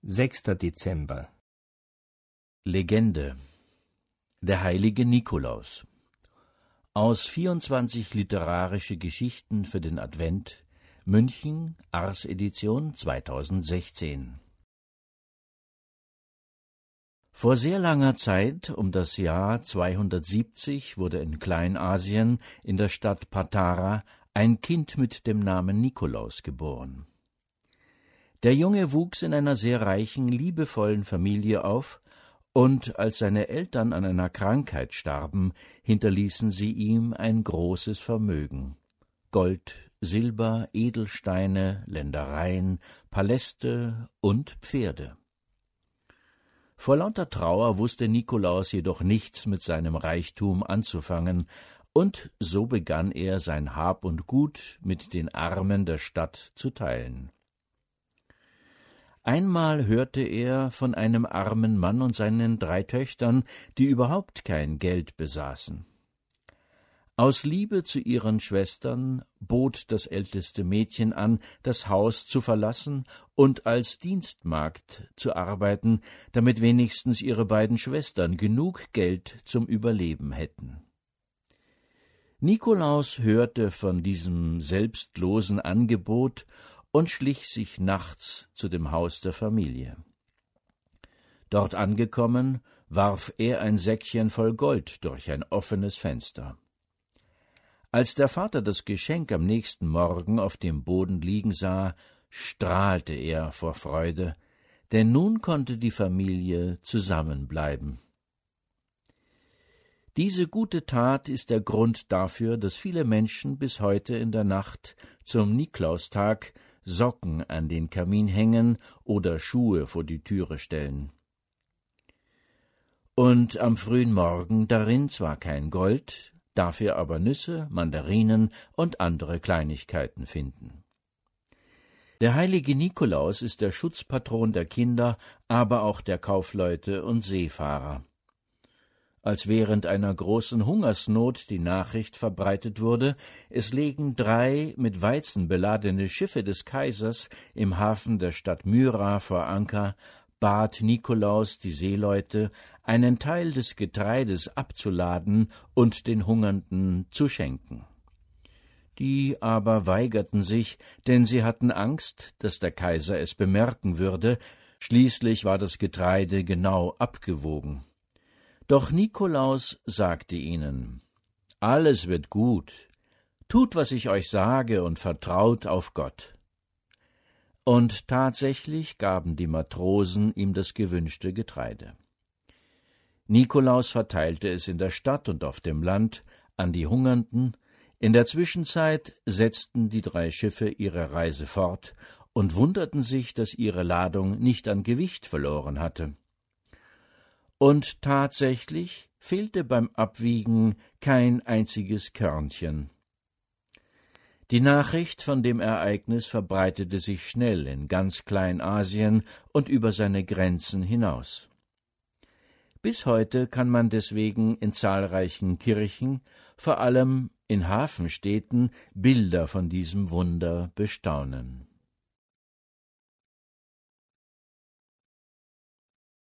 6. Dezember. Legende: Der heilige Nikolaus. Aus 24 literarische Geschichten für den Advent, München, Ars Edition 2016. Vor sehr langer Zeit, um das Jahr 270, wurde in Kleinasien, in der Stadt Patara, ein Kind mit dem Namen Nikolaus geboren. Der Junge wuchs in einer sehr reichen, liebevollen Familie auf, und als seine Eltern an einer Krankheit starben, hinterließen sie ihm ein großes Vermögen: Gold, Silber, Edelsteine, Ländereien, Paläste und Pferde. Vor lauter Trauer wusste Nikolaus jedoch nichts mit seinem Reichtum anzufangen, und so begann er, sein Hab und Gut mit den Armen der Stadt zu teilen. Einmal hörte er von einem armen Mann und seinen 3 Töchtern, die überhaupt kein Geld besaßen. Aus Liebe zu ihren Schwestern bot das älteste Mädchen an, das Haus zu verlassen und als Dienstmagd zu arbeiten, damit wenigstens ihre beiden Schwestern genug Geld zum Überleben hätten. Nikolaus hörte von diesem selbstlosen Angebot und schlich sich nachts zu dem Haus der Familie. Dort angekommen, warf er ein Säckchen voll Gold durch ein offenes Fenster. Als der Vater das Geschenk am nächsten Morgen auf dem Boden liegen sah, strahlte er vor Freude, denn nun konnte die Familie zusammenbleiben. Diese gute Tat ist der Grund dafür, dass viele Menschen bis heute in der Nacht zum Nikolaustag Socken an den Kamin hängen oder Schuhe vor die Türe stellen. Und am frühen Morgen darin zwar kein Gold, dafür aber Nüsse, Mandarinen und andere Kleinigkeiten finden. Der heilige Nikolaus ist der Schutzpatron der Kinder, aber auch der Kaufleute und Seefahrer. Als während einer großen Hungersnot die Nachricht verbreitet wurde, es legen 3 mit Weizen beladene Schiffe des Kaisers im Hafen der Stadt Myra vor Anker, bat Nikolaus die Seeleute, einen Teil des Getreides abzuladen und den Hungernden zu schenken. Die aber weigerten sich, denn sie hatten Angst, dass der Kaiser es bemerken würde. Schließlich war das Getreide genau abgewogen. Doch Nikolaus sagte ihnen: »Alles wird gut. Tut, was ich euch sage, und vertraut auf Gott.« Und tatsächlich gaben die Matrosen ihm das gewünschte Getreide. Nikolaus verteilte es in der Stadt und auf dem Land an die Hungernden. In der Zwischenzeit setzten die 3 Schiffe ihre Reise fort und wunderten sich, dass ihre Ladung nicht an Gewicht verloren hatte. Und tatsächlich fehlte beim Abwiegen kein einziges Körnchen. Die Nachricht von dem Ereignis verbreitete sich schnell in ganz Kleinasien und über seine Grenzen hinaus. Bis heute kann man deswegen in zahlreichen Kirchen, vor allem in Hafenstädten, Bilder von diesem Wunder bestaunen.